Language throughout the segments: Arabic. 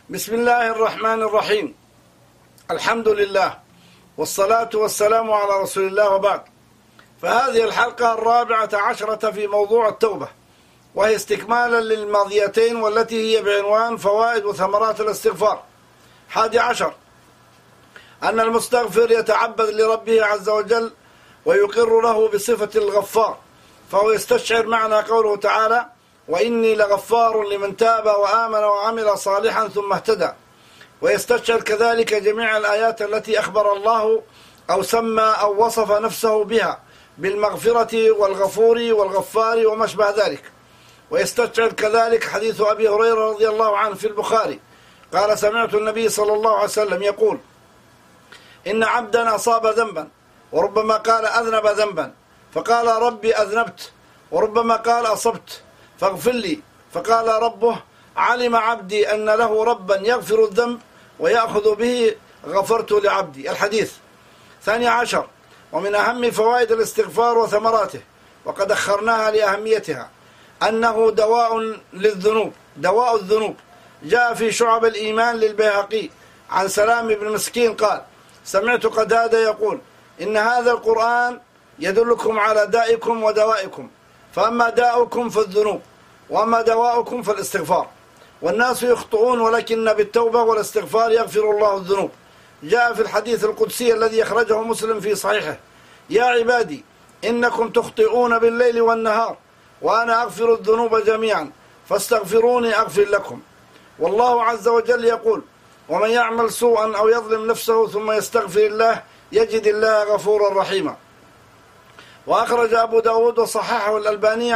بسم الله الرحمن الرحيم. الحمد لله والصلاة والسلام على رسول الله، وبعد. فهذه الحلقة 14 في موضوع التوبة، وهي استكمالا للماضيتين والتي هي بعنوان فوائد وثمرات الاستغفار. 11 أن المستغفر يتعبد لربه عز وجل ويقر له بصفة الغفار، فهو يستشعر معنى قوله تعالى: وإني لغفار لمن تاب وآمن وعمل صالحا ثم اهتدى. ويستشعر كذلك جميع الآيات التي أخبر الله أو سمى أو وصف نفسه بها بالمغفرة والغفور والغفار وما شبه ذلك. ويستشعر كذلك حديث أبي هريرة رضي الله عنه في البخاري قال: سمعت النبي صلى الله عليه وسلم يقول: إن عبدا أصاب ذنبا، وربما قال أذنب ذنبا فقال: ربي أذنبت، وربما قال أصبت فاغفر لي، فقال ربه: علم عبدي أن له ربا يغفر الذنب ويأخذ به، غفرت لعبدي. الحديث. 12 ومن أهم فوائد الاستغفار وثمراته، وقد أخرناها لأهميتها، أنه دواء للذنوب، دواء الذنوب. جاء في شعب الإيمان للبيهقي عن سلام بن مسكين قال: سمعت قتادة يقول: إن هذا القرآن يدلكم على دائكم ودوائكم، فأما داؤكم فالذنوب، وأما دواؤكم فالاستغفار. والناس يخطئون، ولكن بالتوبة والاستغفار يغفر الله الذنوب. جاء في الحديث القدسي الذي أخرجه مسلم في صحيحه: يا عبادي إنكم تخطئون بالليل والنهار، وأنا أغفر الذنوب جميعا، فاستغفروني أغفر لكم. والله عز وجل يقول: ومن يعمل سوءا أو يظلم نفسه ثم يستغفر الله يجد الله غفورا رحيما. وأخرج أبو داود وصححه الألباني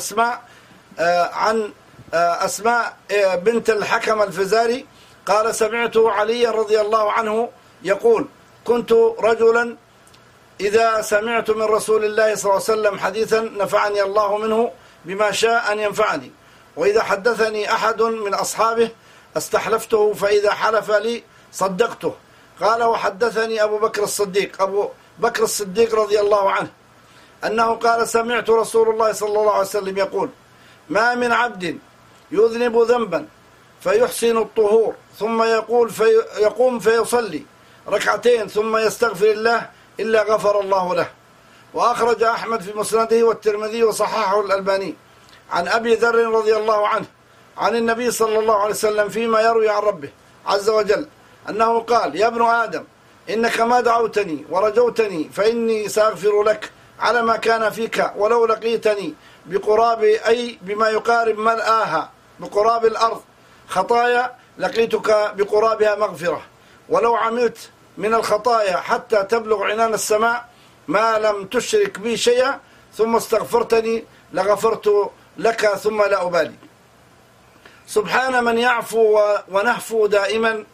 عن أسماء بنت الحكم الفزاري قال: سمعت علي رضي الله عنه يقول: كنت رجلا إذا سمعت من رسول الله صلى الله عليه وسلم حديثا نفعني الله منه بما شاء أن ينفعني، وإذا حدثني أحد من أصحابه استحلفته، فإذا حلف لي صدقته. قال: وحدثني أبو بكر الصديق رضي الله عنه أنه قال: سمعت رسول الله صلى الله عليه وسلم يقول: ما من عبد يذنب ذنبا فيحسن الطهور ثم يقوم فيصلي ركعتين ثم يستغفر الله إلا غفر الله له. وأخرج أحمد في مسنده والترمذي وصححه الألباني عن أبي ذر رضي الله عنه عن النبي صلى الله عليه وسلم فيما يروي عن ربه عز وجل أنه قال: يا ابن آدم إنك ما دعوتني ورجوتني فإني سأغفر لك على ما كان فيك، ولو لقيتني بقراب، أي بما يقارب ملآها، بقراب الأرض خطايا، لقيتك بقرابها مغفرة. ولو عملت من الخطايا حتى تبلغ عنان السماء ما لم تشرك بي شيئا ثم استغفرتني لغفرت لك ثم لا أبالي. سبحان من يعفو ونهفو دائما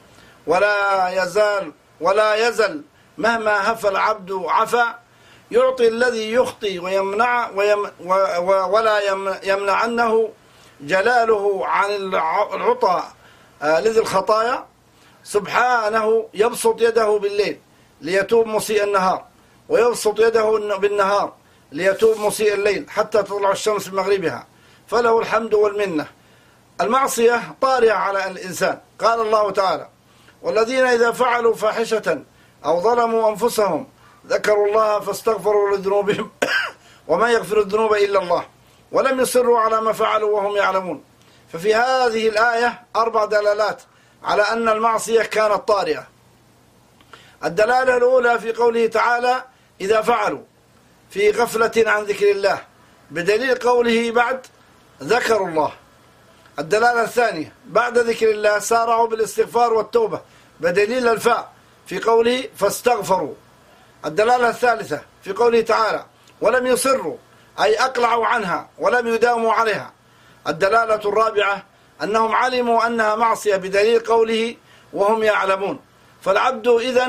ولا يزل مهما هفى العبد عفا، يعطي الذي يخطي ويمنع ولا يمنعنه جلاله عن العطاء لذي الخطايا. سبحانه يبسط يده بالليل ليتوب مسيء النهار، ويبسط يده بالنهار ليتوب مسيء الليل حتى تطلع الشمس من مغربها، فله الحمد والمنة. المعصية طارئة على الإنسان. قال الله تعالى: والذين إذا فعلوا فاحشة أو ظلموا أنفسهم ذكروا الله فاستغفروا لذنوبهم وما يغفر الذنوب إلا الله ولم يصروا على ما فعلوا وهم يعلمون. ففي هذه الآية 4 دلالات على أن المعصية كانت طارئة. الدلالة الأولى في قوله تعالى: إذا فعلوا، في غفلة عن ذكر الله، بدليل قوله بعد: ذكروا الله. الدلالة الثانية: بعد ذكر الله سارعوا بالاستغفار والتوبة، بدليل الفاء في قوله فاستغفروا. الدلالة الثالثة في قوله تعالى: ولم يصروا، أي أقلعوا عنها ولم يداوموا عليها. الدلالة الرابعة: أنهم علموا أنها معصية، بدليل قوله وهم يعلمون. فالعبد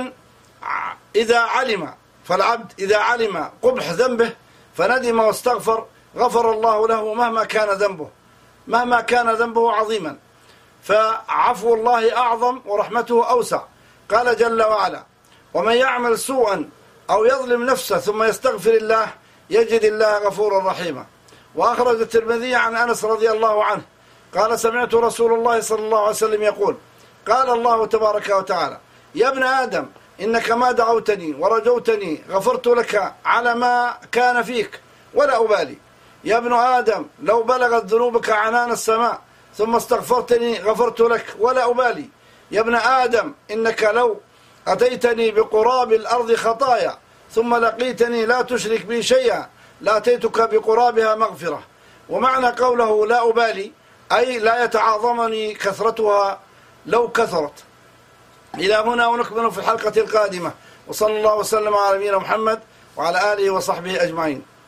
إذا علم قبح ذنبه فندم واستغفر غفر الله له مهما كان ذنبه عظيما، فعفو الله أعظم ورحمته أوسع. قال جل وعلا: ومن يعمل سوءا أو يظلم نفسه ثم يستغفر الله يجد الله غفورا رحيما. وأخرج الترمذي عن أنس رضي الله عنه قال: سمعت رسول الله صلى الله عليه وسلم يقول: قال الله تبارك وتعالى: يا ابن آدم إنك ما دعوتني ورجوتني غفرت لك على ما كان فيك ولا أبالي. يا ابن آدم لو بلغت ذنوبك عنان السماء ثم استغفرتني غفرت لك ولا أبالي. يا ابن آدم إنك لو أتيتني بقراب الأرض خطايا ثم لقيتني لا تشرك بي شيئا لأتيتك بقرابها مغفرة. ومعنى قوله لا أبالي أي لا يتعاظمني كثرتها لو كثرت. إلى هنا ونكمل في الحلقة القادمة، وصلى الله وسلم على نبينا محمد وعلى آله وصحبه أجمعين.